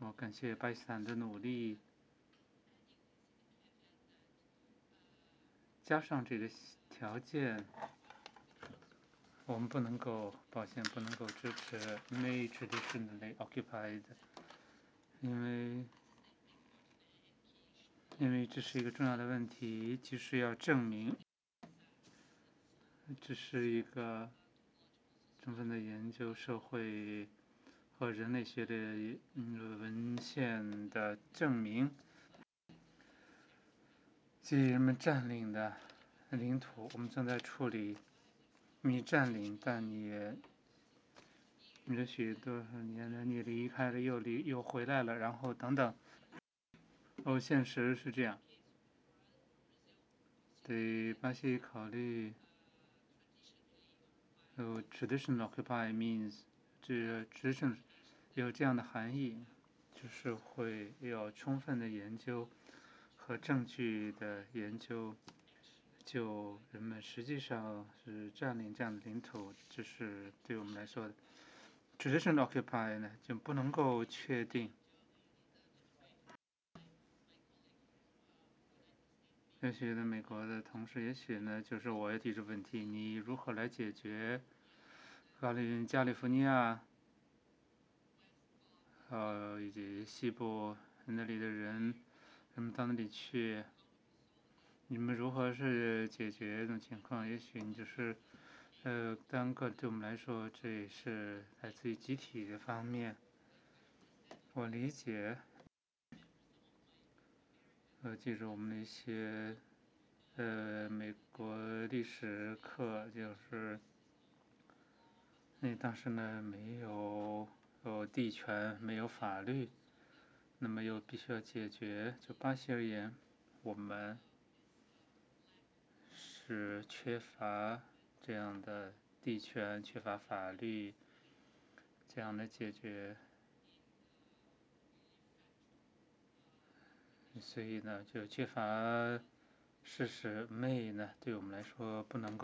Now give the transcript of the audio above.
我感谢巴基斯坦的努力，加上这个条件，我们不能够抱歉不能够支持 may traditionally occupied，因为这是一个重要的问题，就是要证明这是一个充分的研究社会和人类学的文献的证明，基于人们占领的领土，我们正在处理你占领，但你允许多少年了，你离开了又回来了，然后等等。现实是这样，对巴西考虑traditional occupy means 这 tradition 有这样的含义，就是会有充分的研究和证据的研究，就人们实际上是占领这样的领土，这是对我们来说的。traditional occupy 呢就不能够确定。也许呢，美国的同事，也许呢，就是我也提出问题：你如何来解决加利福尼亚，以及西部那里的人们到那里去？你们如何是解决这种情况？也许你就是，单个对我们来说，这也是来自于集体的方面。我理解，记住我们的一些，美国历史课，就是那当时呢没有地权，没有法律，那么又必须要解决。就巴西而言，我们是缺乏这样的地权，缺乏法律，这样的解决，所以呢就缺乏事实。may 呢对我们来说不能够